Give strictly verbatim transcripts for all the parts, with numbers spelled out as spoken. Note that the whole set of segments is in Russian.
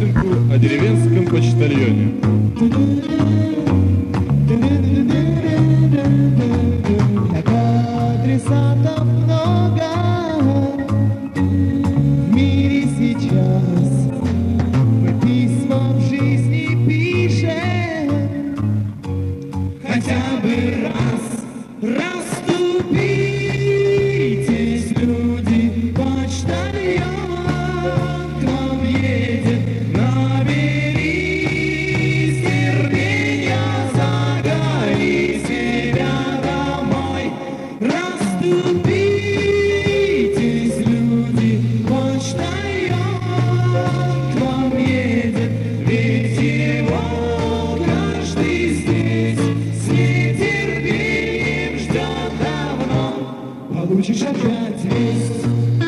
песенку о деревенском почтальоне. Так адресатов много в мире сейчас. Мы письма в жизни пишем хотя бы раз. Расступитесь, люди, почтальон к вам едет. Наберись терпения, загони себя домой. Расступитесь, люди, почтальон к вам едет. Ведь его каждый здесь с нетерпением ждет давно. Получишь опять весть.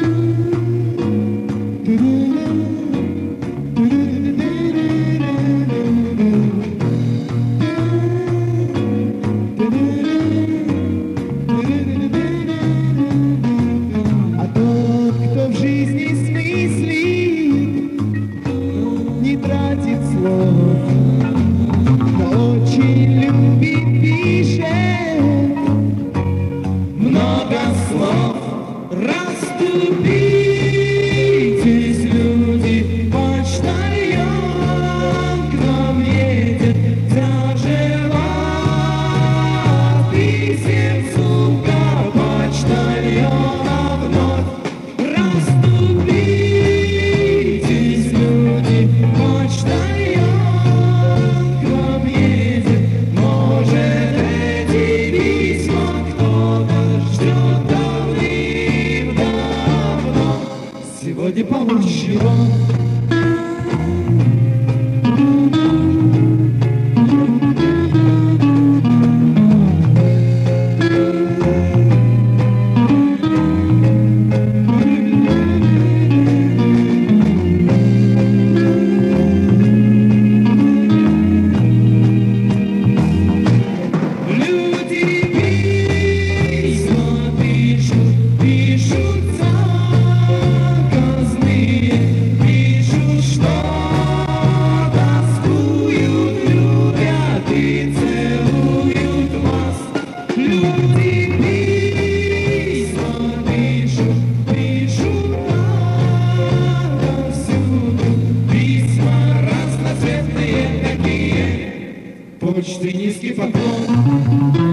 А тот, кто в жизни смыслит, не тратит слов, но очень любит, пишет много слов. Расступитесь, люди, почтальон к вам едет. Зажила писем сумка почтальона вновь. Расступитесь, люди, почтальон к вам едет. Может, эти письма кто-то ждет давным-давно. Сегодня получишь его. Люди письма пишут, пишут заказные, пишут, что тоскуют, любят и целуют вас. Люди письма пишут, пишут отовсюду, письма разноцветные какие, почты низкий поклон.